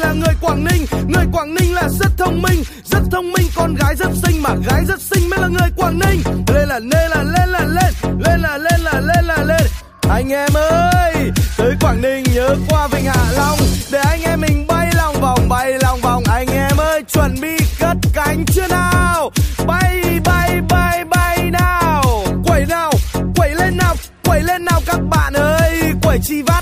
là người Quảng Ninh. Người Quảng Ninh là rất thông minh, rất thông minh, con gái rất xinh mà gái rất xinh mới là người Quảng Ninh. Lên là lên là lên là lên, lên là lên là lên là lên. Anh em ơi, tới Quảng Ninh nhớ qua Vịnh Hạ Long để anh em mình bay lòng vòng, bay lòng vòng. Anh em ơi, chuẩn bị cất cánh chưa nào? Bay bay bay bay nào, quẩy lên nào các bạn ơi, quẩy chi vát